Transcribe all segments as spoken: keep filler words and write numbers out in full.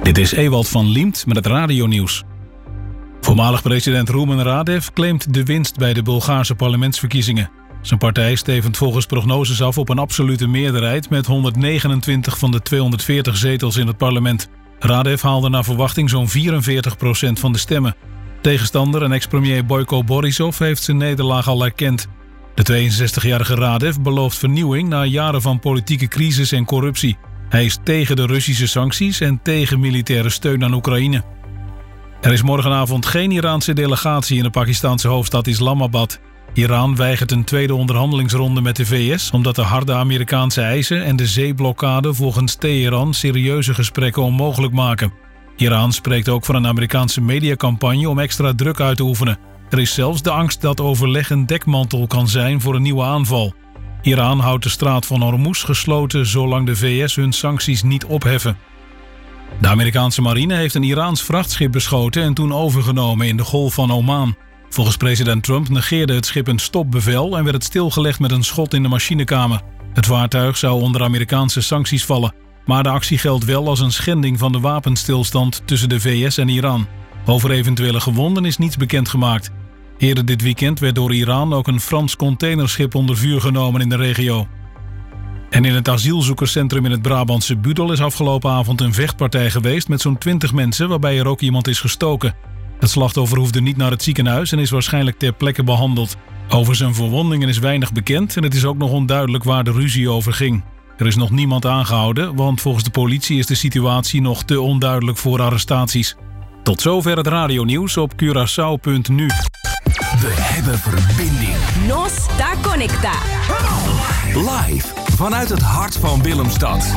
Dit is Ewald van Liemt met het radionieuws. Voormalig president Rumen Radev claimt de winst bij de Bulgaarse parlementsverkiezingen. Zijn partij stevend volgens prognoses af op een absolute meerderheid met honderdnegenentwintig van de tweehonderdveertig zetels in het parlement. Radev haalde naar verwachting zo'n vierenveertig procent van de stemmen. Tegenstander en ex-premier Boyko Borisov heeft zijn nederlaag al erkend. De tweeënzestigjarige Radev belooft vernieuwing na jaren van politieke crisis en corruptie. Hij is tegen de Russische sancties en tegen militaire steun aan Oekraïne. Er is morgenavond geen Iraanse delegatie in de Pakistanse hoofdstad Islamabad. Iran weigert een tweede onderhandelingsronde met de V S... omdat de harde Amerikaanse eisen en de zeeblokkade volgens Teheran serieuze gesprekken onmogelijk maken. Iran spreekt ook van een Amerikaanse mediacampagne om extra druk uit te oefenen. Er is zelfs de angst dat overleg een dekmantel kan zijn voor een nieuwe aanval. Iran houdt de straat van Hormuz gesloten zolang de V S hun sancties niet opheffen. De Amerikaanse marine heeft een Iraans vrachtschip beschoten en toen overgenomen in de Golf van Oman. Volgens president Trump negeerde het schip een stopbevel en werd het stilgelegd met een schot in de machinekamer. Het vaartuig zou onder Amerikaanse sancties vallen, maar de actie geldt wel als een schending van de wapenstilstand tussen de V S en Iran. Over eventuele gewonden is niets bekendgemaakt. Eerder dit weekend werd door Iran ook een Frans containerschip onder vuur genomen in de regio. En in het asielzoekerscentrum in het Brabantse Budel is afgelopen avond een vechtpartij geweest met zo'n twintig mensen waarbij er ook iemand is gestoken. Het slachtoffer hoefde niet naar het ziekenhuis en is waarschijnlijk ter plekke behandeld. Over zijn verwondingen is weinig bekend en het is ook nog onduidelijk waar de ruzie over ging. Er is nog niemand aangehouden, want volgens de politie is de situatie nog te onduidelijk voor arrestaties. Tot zover het radionieuws op Curaçao punt nu. We hebben verbinding. Nos está conecta. Live vanuit het hart van Willemstad.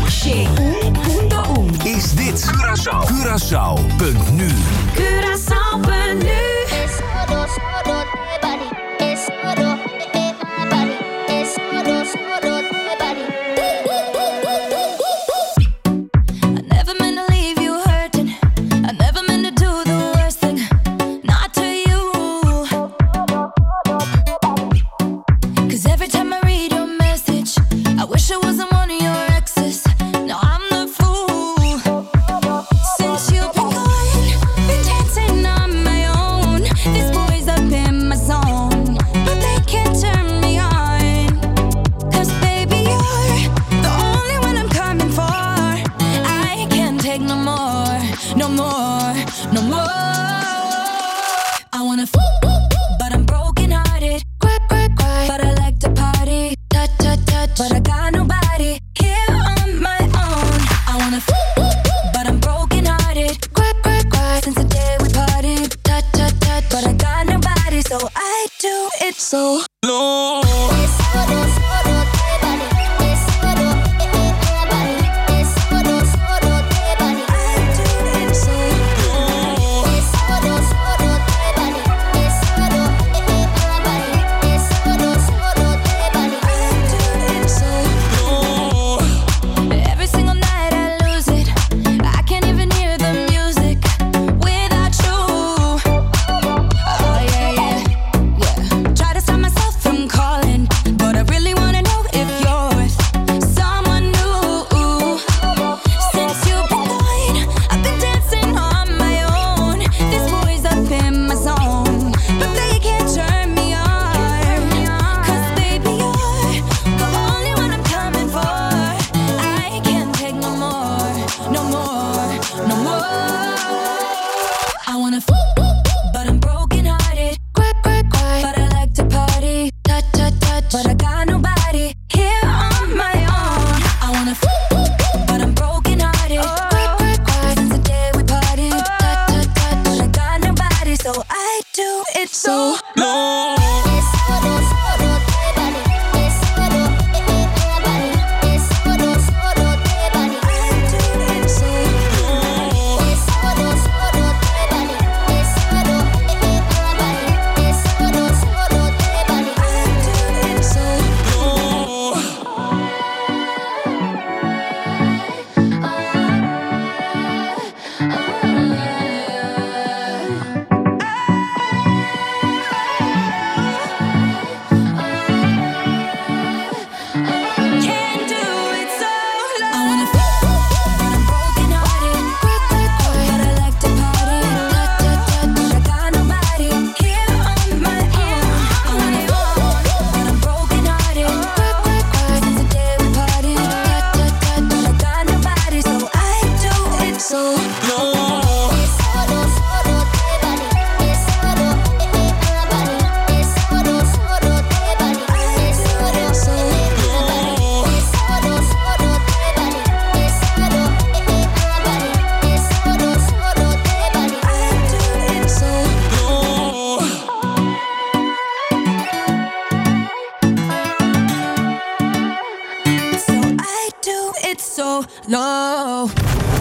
Is dit Curaçao. Curaçao punt nu. Curaçao punt nu. So no.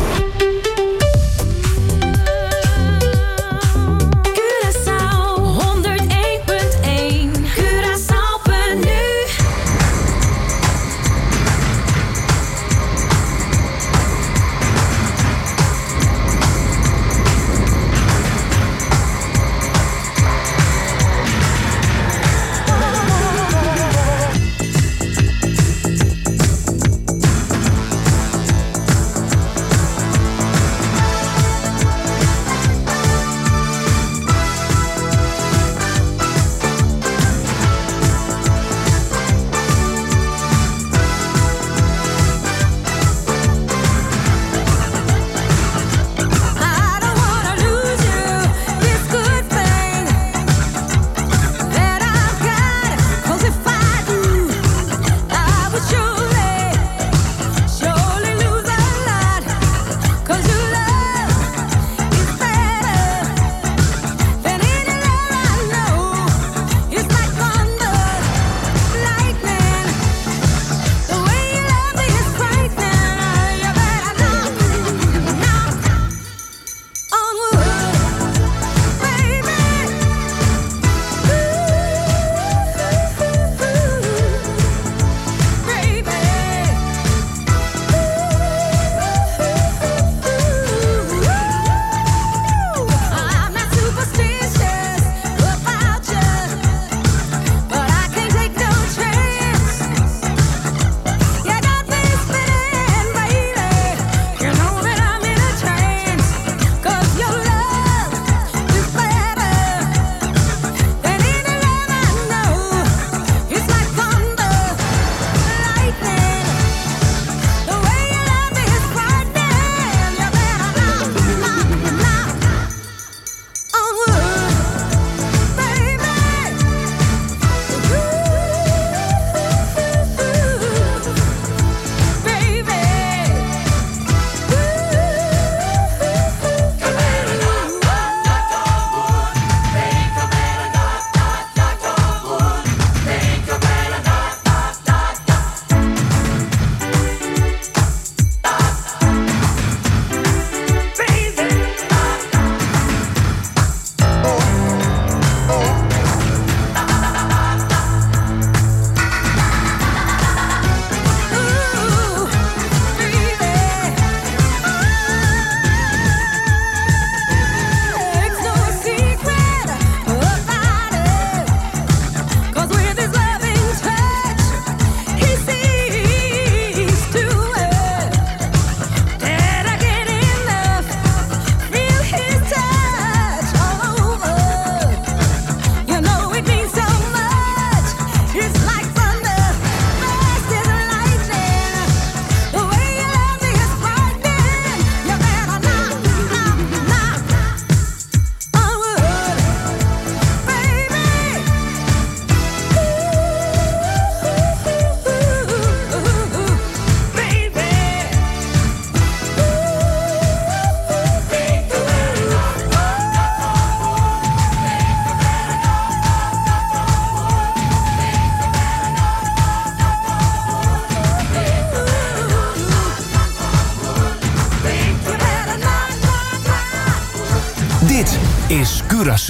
Dit is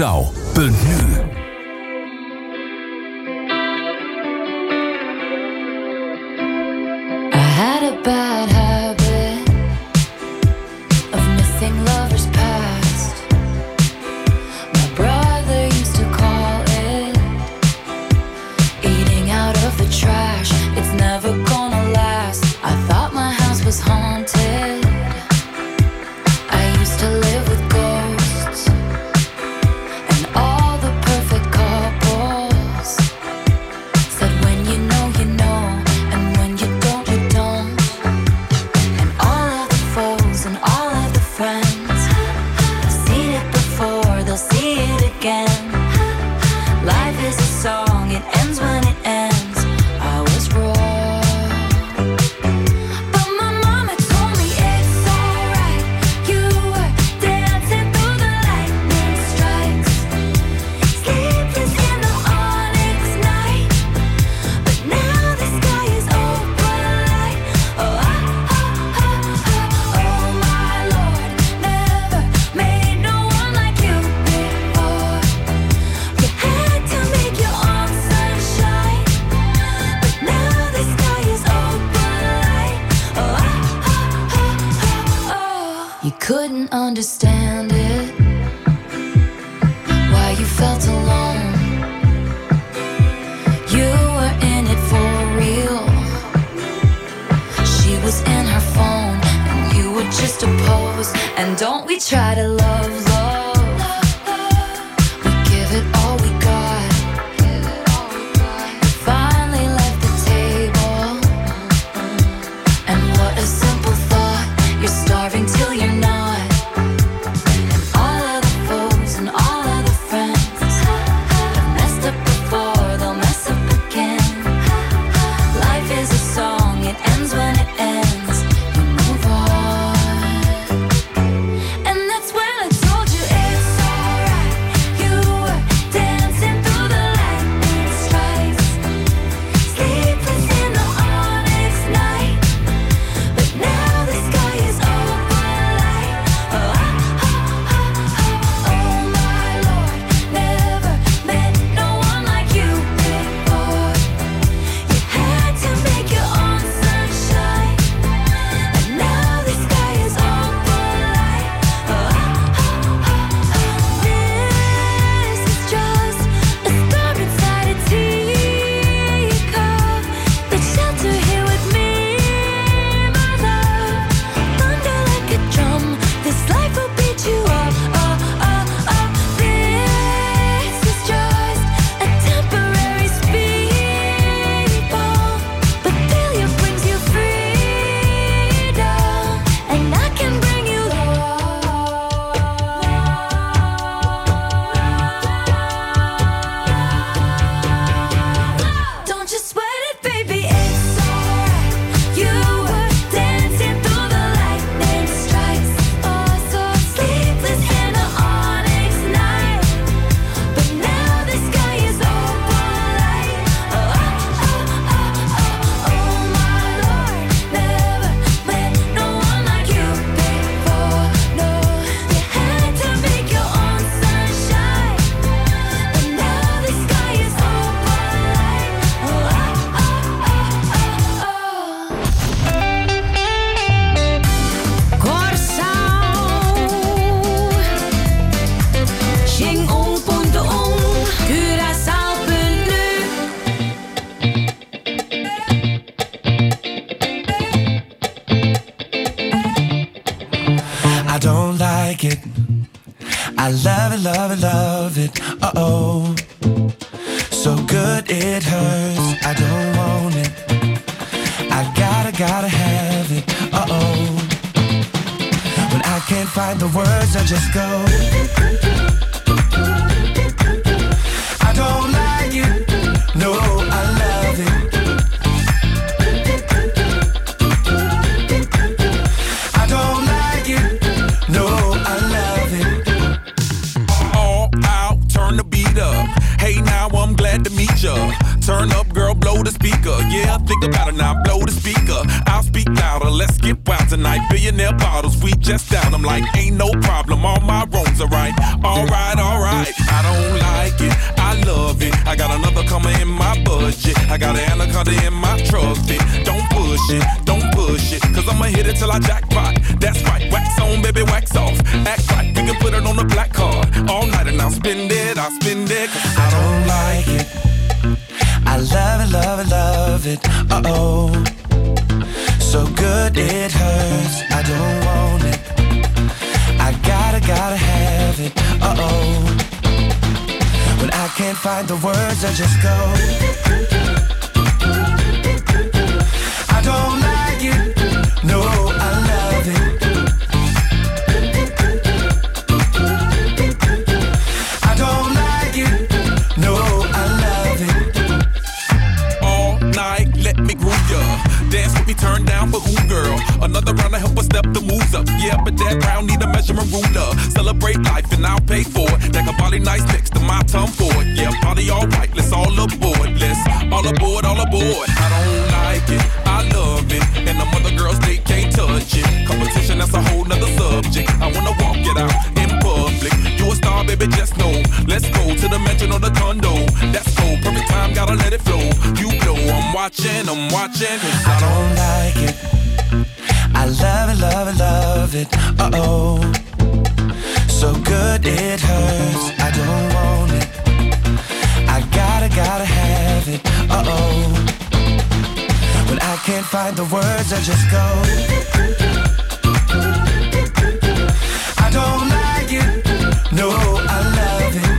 Curaçao.nu. I had a bad habit of missing lovers past. My brother used to call it eating out of the trash. It's never gonna last. I thought my house was haunted. I used to live with ghosts and all the perfect couples said when you know you know and when you don't you don't. couldn't understand it, why you felt alone. You were in it for real. She was in her phone and you were just a pose. And don't we try to love, love, we give it all we got. You finally left the table, and what a simple thought. You're starving till you're not. And all of the foes and all of the friends have messed up before, they'll mess up again. Life is a song, it ends when it ends. You move on. And that's when I told you it's alright. You were dancing through the lightning strikes, sleepless in the onyx night. But now the sky is overlight. Oh, oh, oh, oh, oh my Lord, never met no one like you before. You had to make your own sunshine, and now the sky is overlight. Oh, oh, oh, oh, this is just a storm inside a teacup. But shelter here with me, my love. Thunder like a drum, this life will beat you up. Oh, oh, oh, this is just a temporary speed bump, but failure brings you freedom, and I can bring you love. Don't you sweat it, baby, it's alright. You were dancing through the lightning strikes, oh so sleepless in the onyx night. But now the sky is overlight. Oh, oh, oh, oh, oh my Lord, never met no one like you before. No, you had to make your own sunshine, but now the sky is overlight. Oh, oh, oh, oh, oh. Corsau Xing un punto un Curaçao punto nu. I don't like it. I love it, love it, love it. Uh-oh. So good it hurts. I don't want it. I gotta, gotta have it. Uh-oh. When I can't find the words, I just go. I don't like it. No, I love it. I don't like it. No, I love it. All out, turn the beat up. Hey, now I'm glad to meet ya. Turn up, girl, blow the speaker. Yeah, think about it now, blow the speaker. I'll speak louder, let's get wild tonight. Billionaire bottles, we just down. I'm like, ain't no problem, all my wrongs are right. Alright, alright, I don't like it, I love it. I got another coming in my budget. I got an anaconda in my trophy. Don't push it, don't push it, cause I'ma hit it till I jackpot. That's right, wax on, baby, wax off. Act right, we can put it on the black card. All night and I'll spend it, I'll spend it. Cause I don't like it. I love it, love it, love it. Uh-oh. So good it hurts. I don't want it. I gotta, gotta have it. Uh-oh. When I can't find the words, I just go. I don't like it. No, I love it. I don't like it. No, I love it. all night, let me groove ya. Dance with me, turn down for who, girl? Another round to help us step the moves up. Yeah, but that round need a measurement ruler. Celebrate life and I'll pay for it. That body nice next to my tongue for it. Yeah, party all right, let's all aboard. Let's all aboard, all aboard. I don't like it, I love it. And them other girls, they can't touch it. Competition, that's a whole nother subject. I wanna walk it out in public. You a star, baby, just know. Let's go to the mansion or the condo. That's cool, perfect time, gotta let it flow. You know I'm watching, I'm watching. Cause I I don't like it. I love it, love it, love it. Uh-oh. so good it hurts. I don't want it. I gotta, gotta have it. Uh-oh. When I can't find the words, I just go. I don't like it. No, I love it.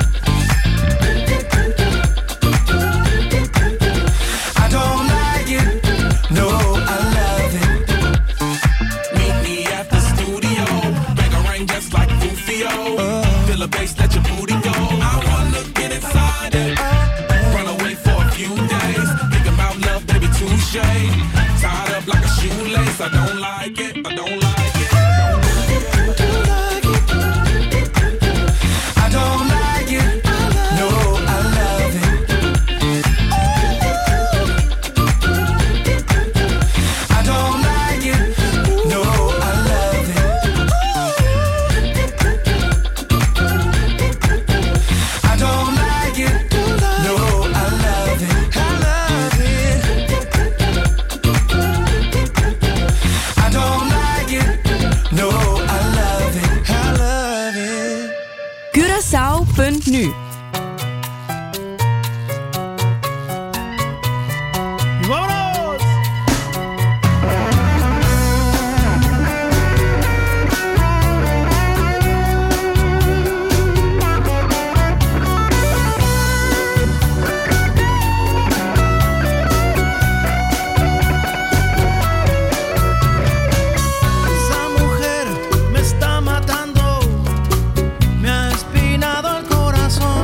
I don't like it. No, I love it. Meet me at the studio. Bang a ring just like Rufio. Uh, Feel the bass, let your booty go. I wanna get inside it. Run away for a few days. Think about love, baby, touche. Tied up like a shoelace. I don't like it. I don't like it. Curaçao punt nu. Esa mujer me está matando, me ha espinado el corazón.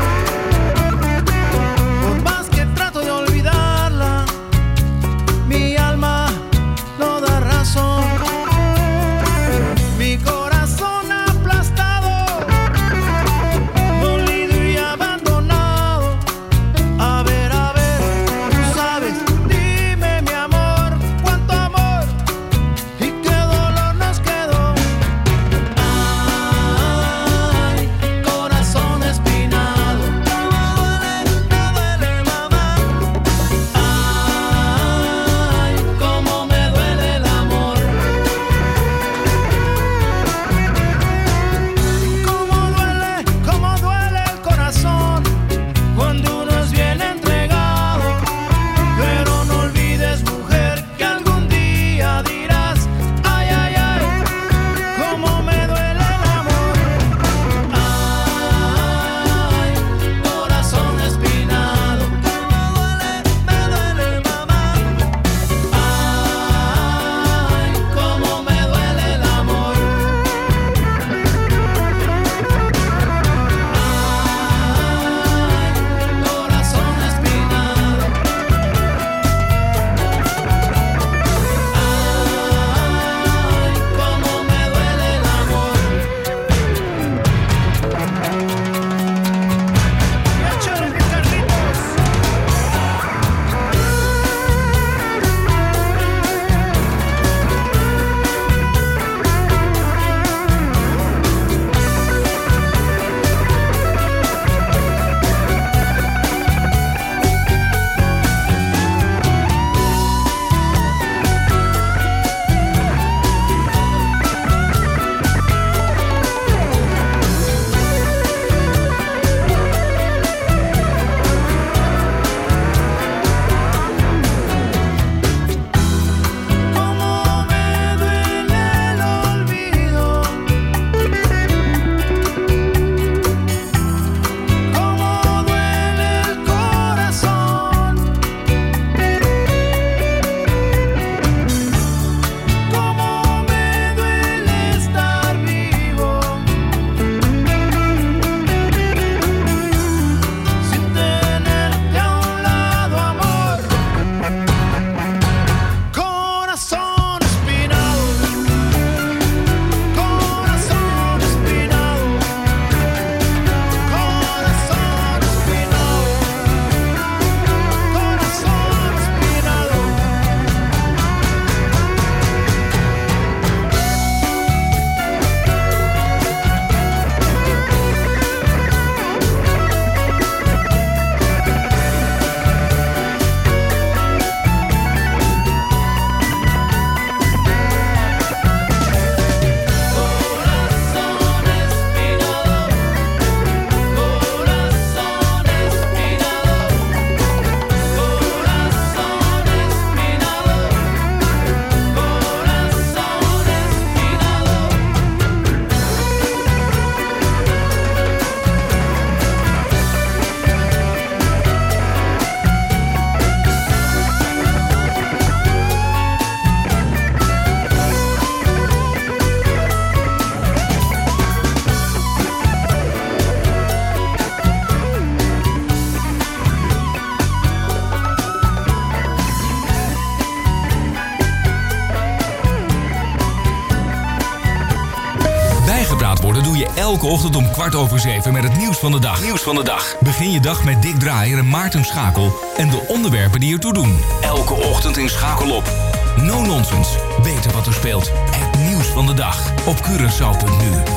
doe je elke ochtend om kwart over zeven met het nieuws van de dag. Nieuws van de dag. Begin je dag met Dick Draaier en Maarten Schakel en de onderwerpen die ertoe doen. Elke ochtend in Schakel op. No nonsense. Weten wat er speelt. Het nieuws van de dag op Curaçao punt n u.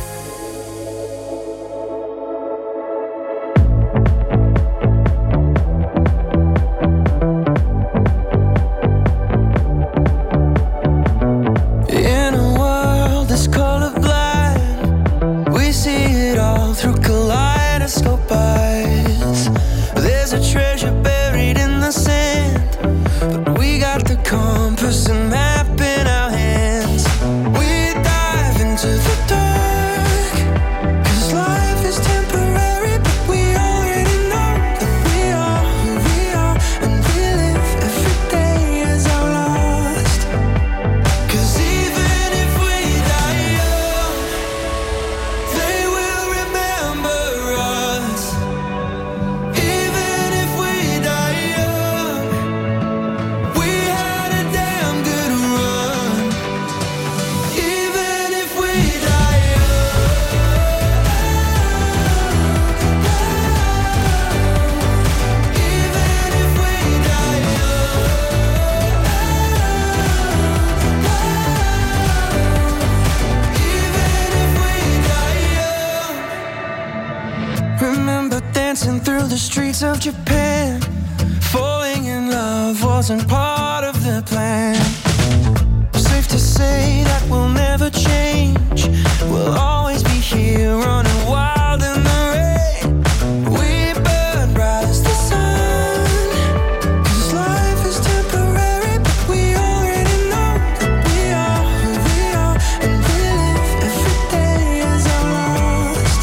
Of Japan, falling in love wasn't part of the plan. Safe to say that we'll never change. We'll always be here running wild in the rain. We burn bright as the sun, 'cause life is temporary, but we already know that we are who we are, and we live every day as our last.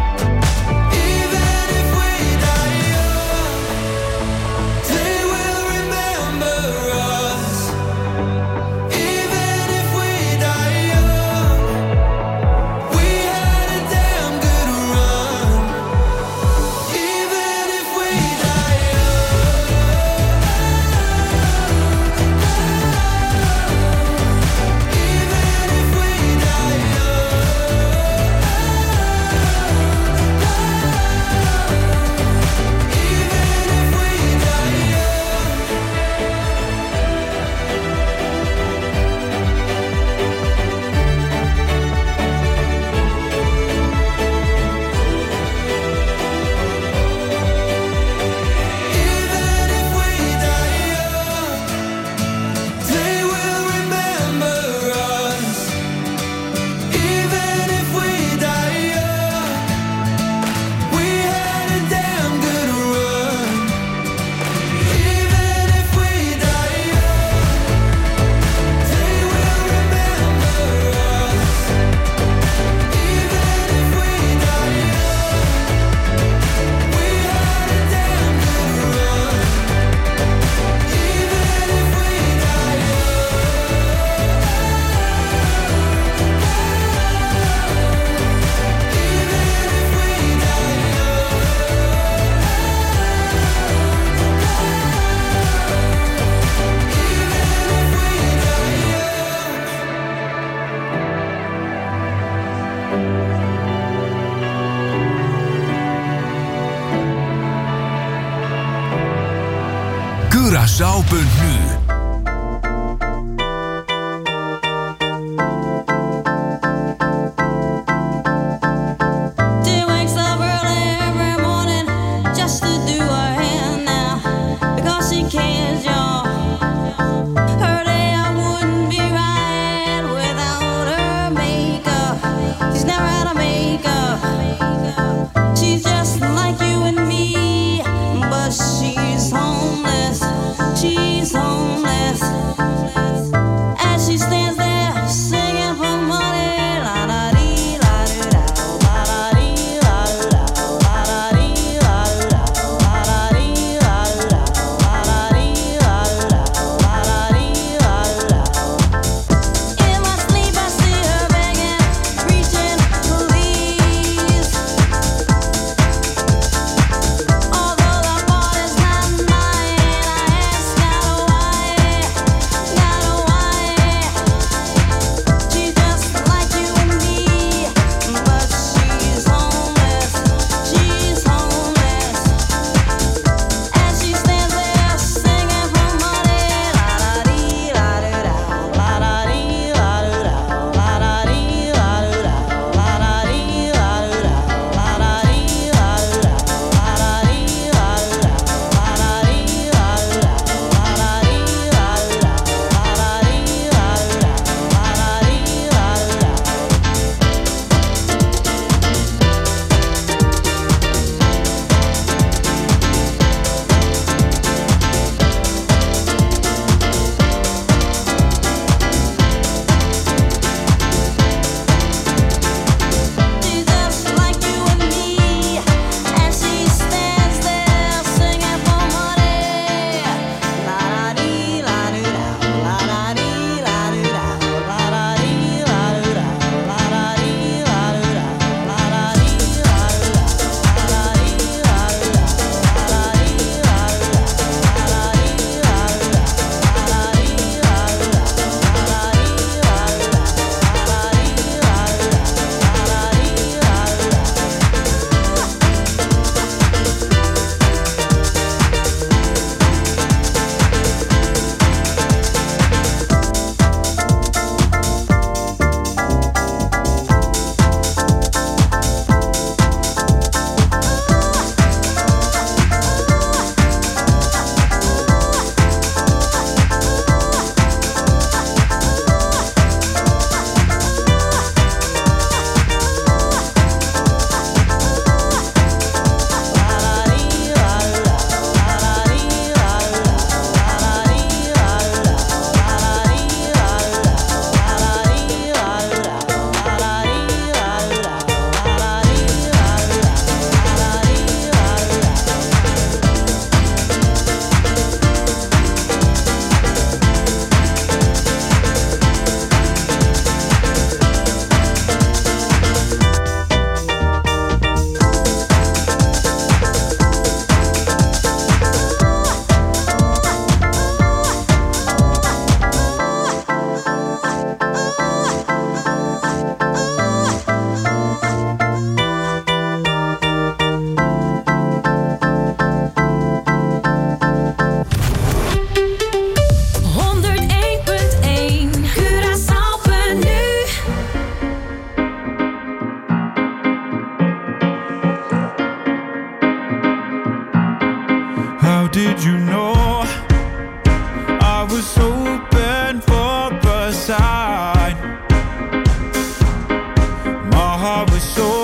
Even if we die young, they will remember us. Even if we die young, we had a damn good run. Even if we die young, even if we die they will remember us. Even if we die young, we had a damn good run. Even if we die young, they will remember us. Even if we die young, we had a damn good run. Even if we die Curaçao punt n u. She wakes up early every morning just to do her hair now because she cares, y'all. Her day I wouldn't be right without her makeup. She's never had a makeup. She's just like you and me, but she's homeless. She's homeless. I was hoping for a sign. My heart was so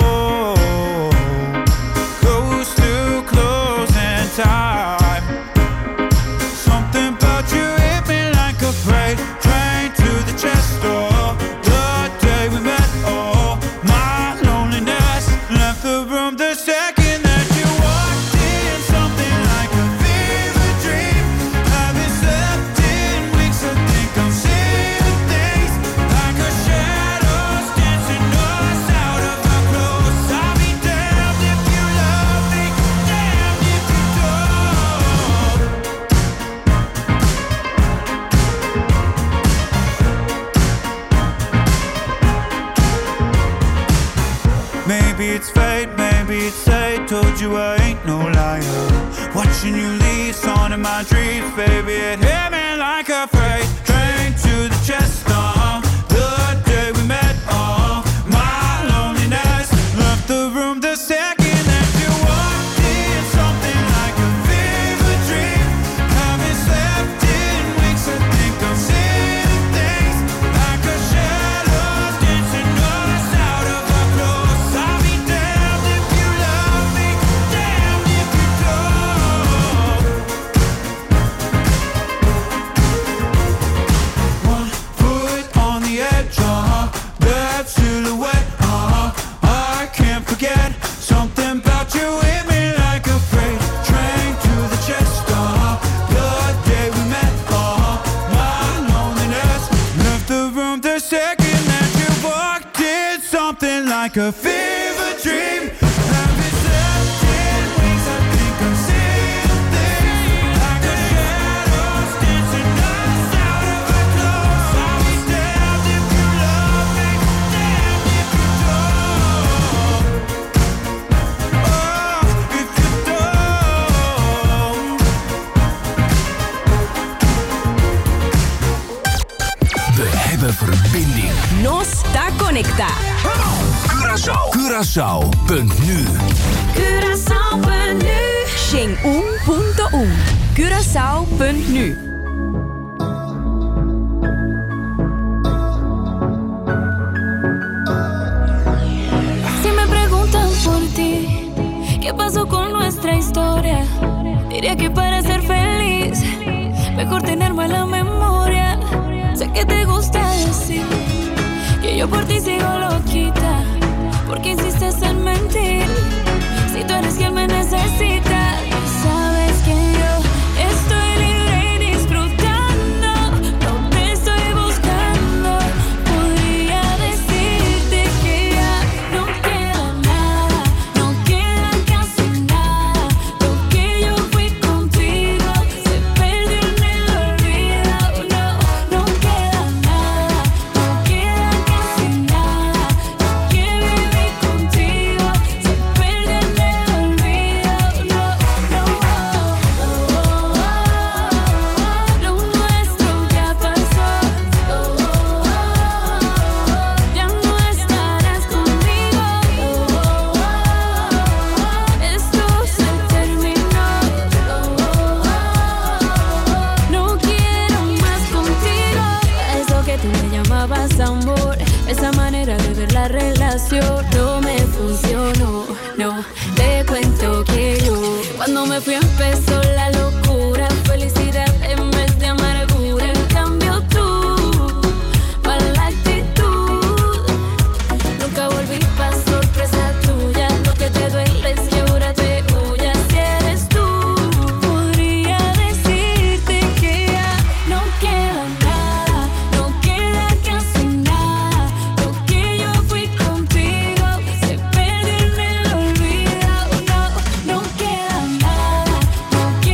close to closing time. Something about you hit me like a freight train to the chest door. The day we met, oh, my loneliness left the room the second that you walked in. Something like a fever dream. Haven't slept in weeks. I think I'm seeing things like a shadows dancing us out of our clothes. I'll be damned if you love me, damned if you don't. Maybe it's fate, maybe it's fate. Told you I ain't no liar. Watching you leave, on in my dreams, baby, it hit me like a freight train to the chest. Uh, the day we met, uh, my loneliness left the room the second that you walked in. Something like a fever dream. Haven't slept in weeks. I think I'm seeing things like a shadows dancing us out of our clothes. I'll be damned if you love me, damned if you don't. One foot on the edge, uh-huh. That silhouette, uh-huh. I can't forget. Something about you hit me like a freight train to the chest, uh-huh. The day we met, uh-huh. My loneliness left the room the second that you walked in. Something like a fever dream. Haven't slept in weeks. I think I'm seeing things like a shadows dancing us out of our clothes. I'll be damned if you love me, damned if you don't. Oh, if you don't. We hebben verbinding. Nos está conecta. Curaçao. Curaçao punt nu. Curaçao.nu. Xing-un punto un. Curaçao.nu. Si me preguntan por ti, ¿qué pasó con nuestra historia? Diría que para ser feliz, mejor tenerme en la memoria. Sé que te gusta decir que yo por ti sigo loquita, porque insistes en mentir. Si tú eres quien me necesita, sabes que yo estoy libre y disfrutando. No te estoy buscando. Podría decirte que ya no queda nada, no queda casi nada. Lo que yo fui contigo se perdió en el olvido. No, no queda nada, no queda casi nada. Lo que viví contigo se perdió en el olvido. No, no, lo nuestro ya pasó. Ya no estarás conmigo. Esto se terminó. No quiero más contigo. Eso que tú me llamabas amor, esa manera de ver la relación no me funcionó. No, te cuento que yo cuando me fui empezó la locura, felicidad en vez de amargura. En cambio tú, mala actitud. Nunca volví pa' sorpresa tuya. Lo que te duele es que ahora te huya. Si eres tú, podría decirte que ya no queda nada, no queda casi nada. Lo que yo fui contigo se perdió en el olvido. No, no queda nada, no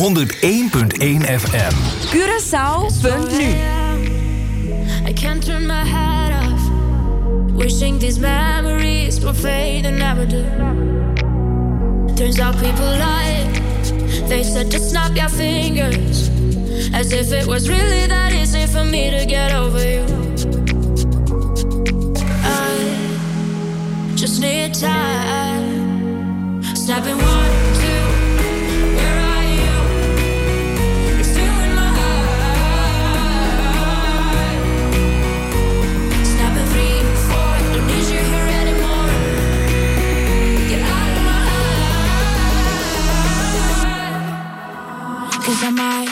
honderdéén komma één F M. Curaçao.nu. I can't turn my head off, wishing these memories will fade and never do. Turns out people lie. They said to snap your fingers, as if it was really that easy for me to get over you. I just need time. Snapping one, two, where are you? You're still in my heart. Snapping three, four, don't need you here anymore. Get out of my heart. 'Cause I might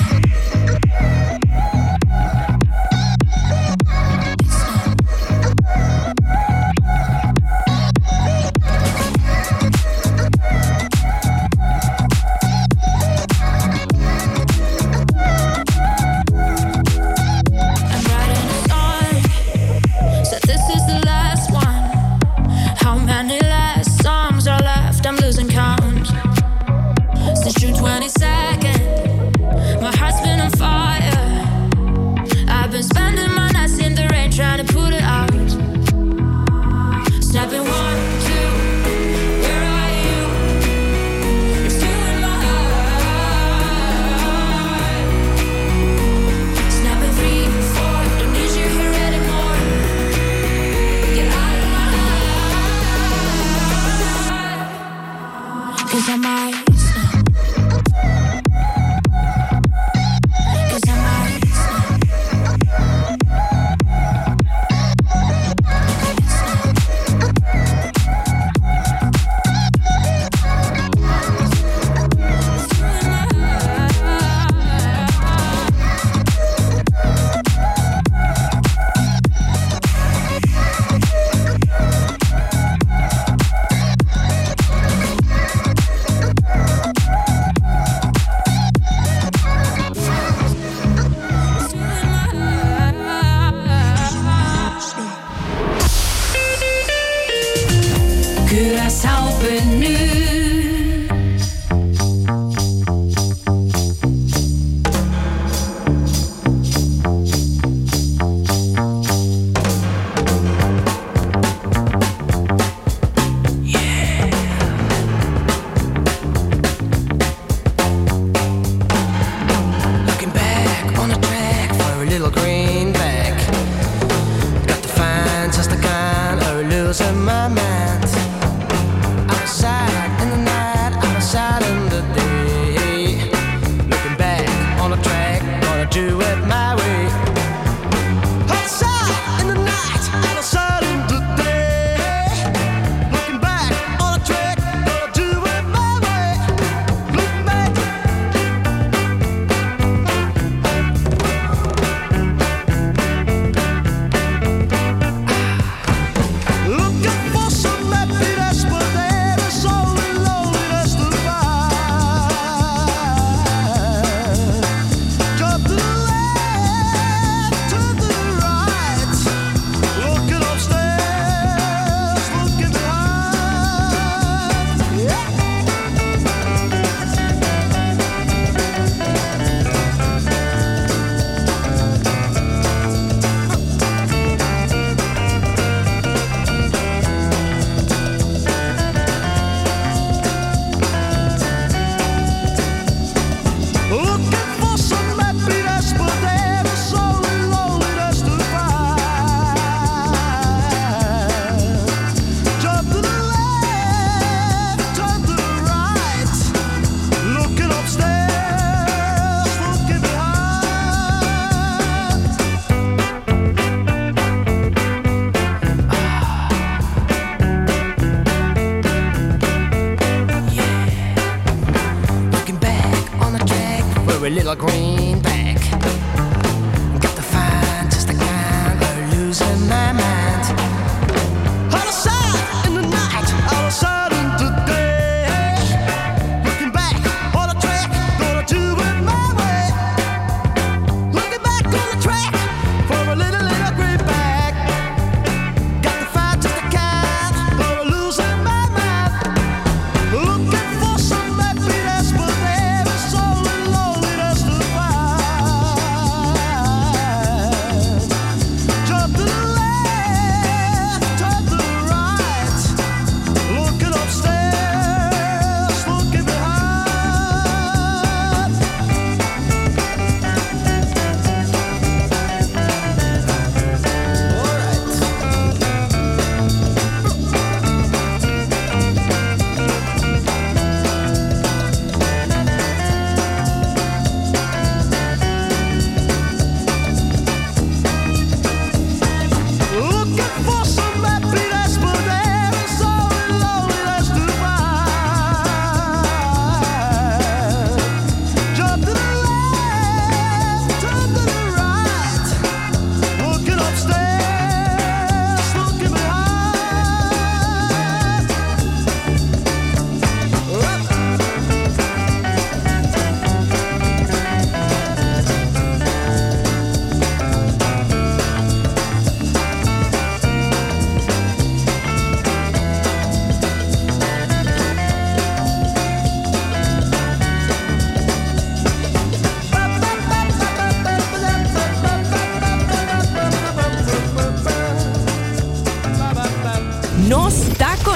little greenback. Got to find just the kind of losing my mind. Out of sight in the night, out of sight in the day. Looking back on the track, gonna do it my way. Looking back on the track for a little, little greenback. Got to find just the kind of losing my mind. Looking for some happiness, but there is so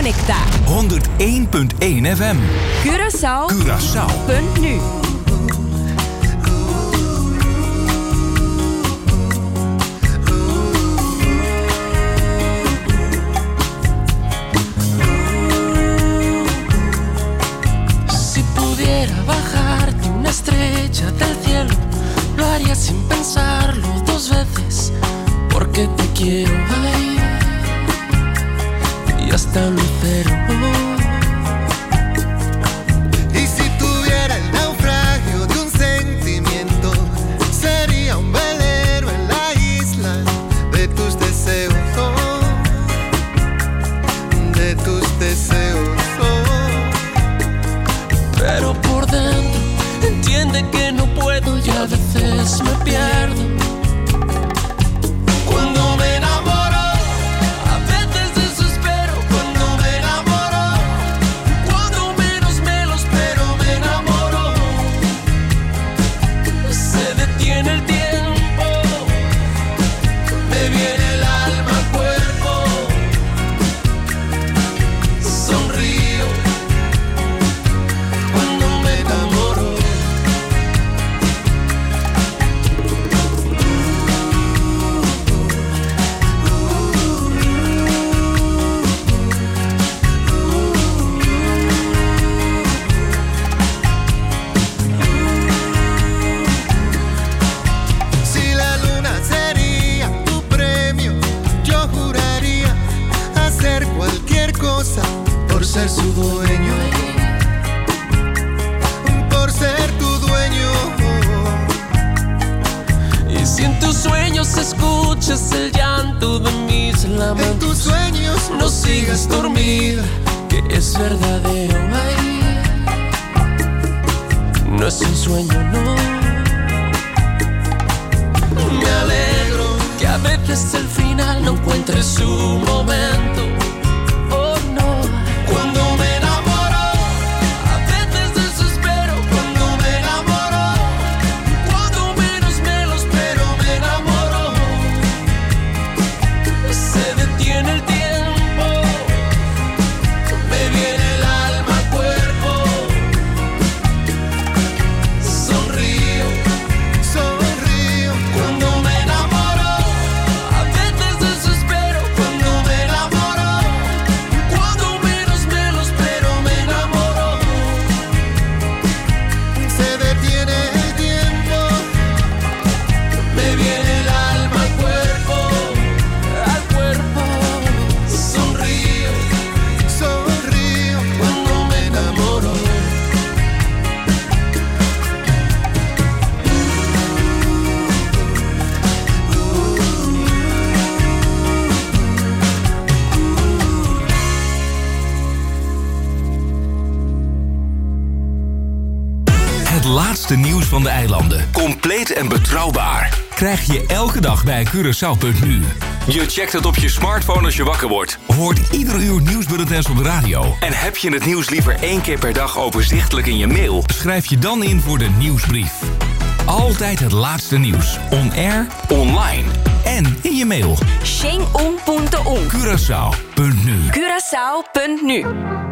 Conecta. honderd één punt één F M. Curaçao. Curaçao. Punt nu. Bajarte una estrella del cielo, lo haría sin pensarlo dos veces, porque te quiero, ay, y hasta un lucero. Y si tuviera el naufragio de un sentimiento, sería un velero en la isla de tus deseos, oh, de tus deseos, oh. Pero por dentro entiende que no puedo y a veces me pierdo. Cuando me enamoro, a veces desespero. Cuando me enamoro, cuando menos me lo espero, me enamoro. Se detiene el tiempo, me viene el alma al cuerpo. Sonrío cuando me enamoro. Si la luna sería tu premio, yo juraría hacer cualquier cosa por ser su dueño, por ser tu dueño. Y si en tus sueños escuchas el llanto de mis lamentos, En tus sueños no sigas dormida, que es verdadero, ay, no es un sueño, no. Me alegro que a veces el final no encuentre su momento, oh no. Cuando me enamoro, a veces desespero. Cuando me enamoro, cuando menos me lo espero, me enamoro. Se detiene el tiempo, me viene el alma al cuerpo. Sonrío, sonrío cuando me enamoro, a veces desespero. Cuando me enamoro, cuando menos me lo espero, me enamoro. Se detiene el tiempo, Me viene el alma al cuerpo, al cuerpo. Sonrío, sonrío cuando me enamoro. Het laatste nieuws van de eilanden. Compleet en betrouwbaar. Krijg je elke dag bij Curaçao punt nu. Je checkt het op je smartphone als je wakker wordt. Hoort ieder uur nieuwsbulletins op de radio. En heb je het nieuws liever één keer per dag overzichtelijk in je mail? Schrijf je dan in voor de nieuwsbrief. Altijd het laatste nieuws. On air, online en in je mail. Xing um ponto um. Curaçao punt nu. Curaçao punt nu.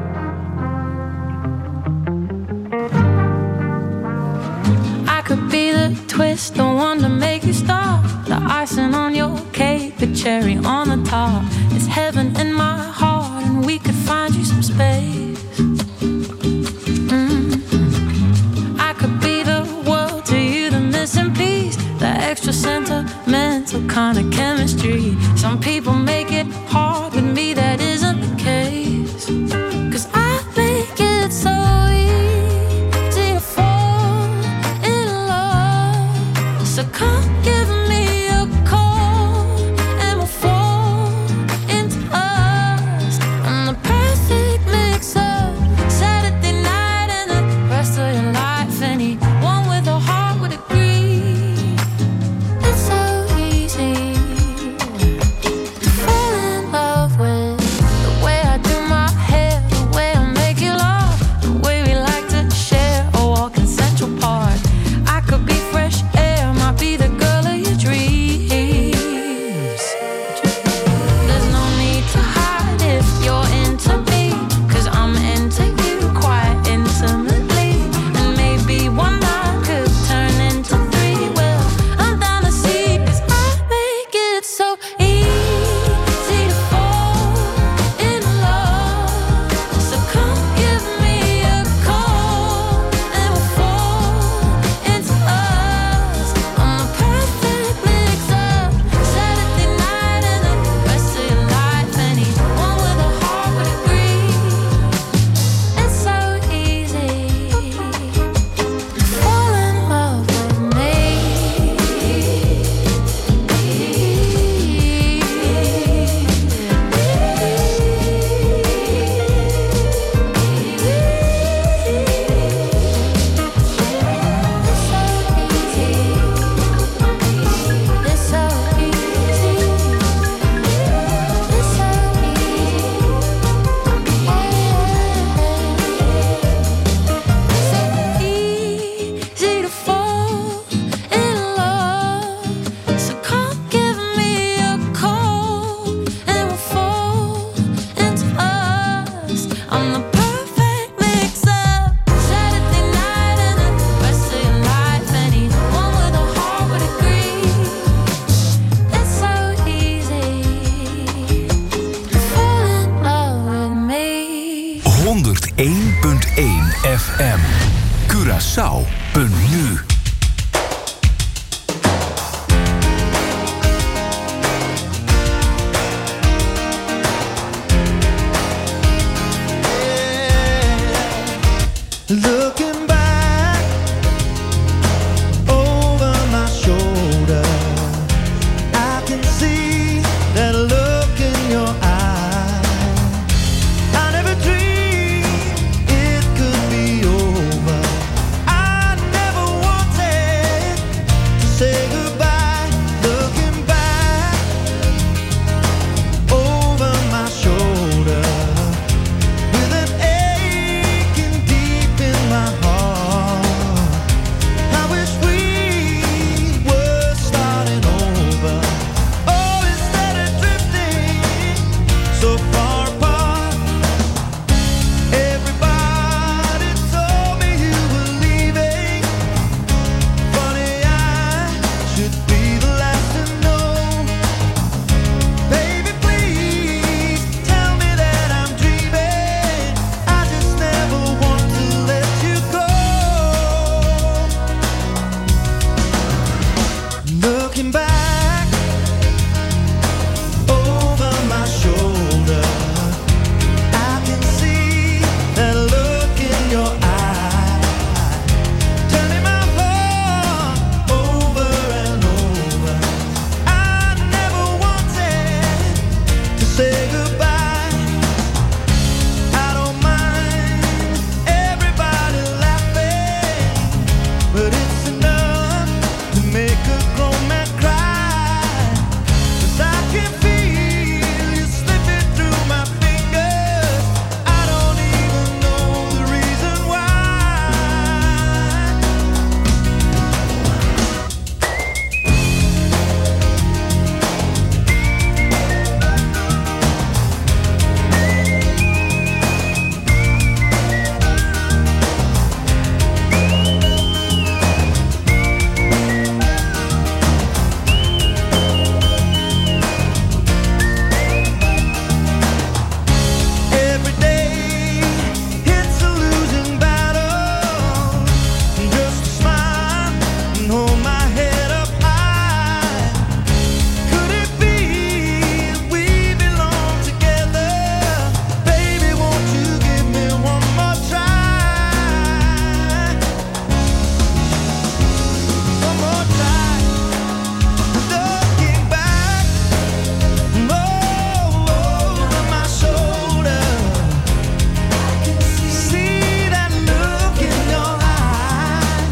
I could be the twist, the one to make you stop, the icing on your cake, the cherry on the top. It's heaven in my heart, and we could find you some space. Mm-hmm. I could be the world to you, the missing piece, the extra sentimental kind of chemistry. Some people make it hard, with me that isn't the case. 'Cause I think it's so easy to fall in love. So come give me a call and we'll fall into us. And the perfect mix of Curaçao punt nu. Looking back over my shoulder, I can see that look in your eye. I never dreamed it could be over. I never wanted to say goodbye. Looking back over my shoulder, with an aching deep in my heart. I wish we were starting over. Oh, instead of drifting so far apart. Everybody told me you were leaving. Funny, I should be the last to know. Baby, please tell me that I'm dreaming. I just never want to let you go. Looking back over my shoulder, I can see that look in your eye, turning my heart over and over. I never wanted to say goodbye. I don't mind everybody laughing, but it's enough to make a grown man cry. 'Cause I can feel you slipping through my fingers. I don't even know the reason why. Every day it's a losing battle. Just smile and hold my head up high. Could it be we belong together? Baby, won't you give me one more try? One more try. Looking back over my shoulder, see that look in your eye.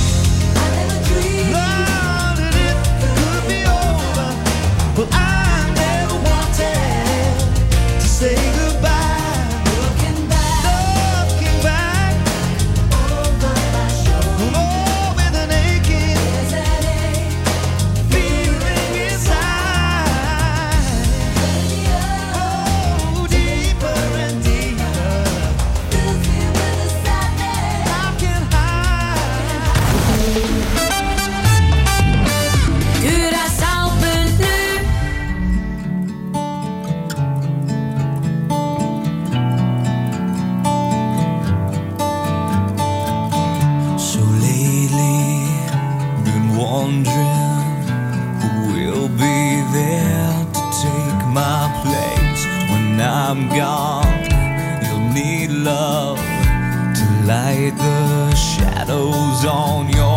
Love that it could be over, but I never wanted to say goodbye. Looking back, over my shoulder, oh, with an aching feeling inside. Oh, deeper and deeper. I can hide. Curaçao punt nu. So lately, been wondering who will be there to take my place when I'm gone. You'll need love to light the shadows on your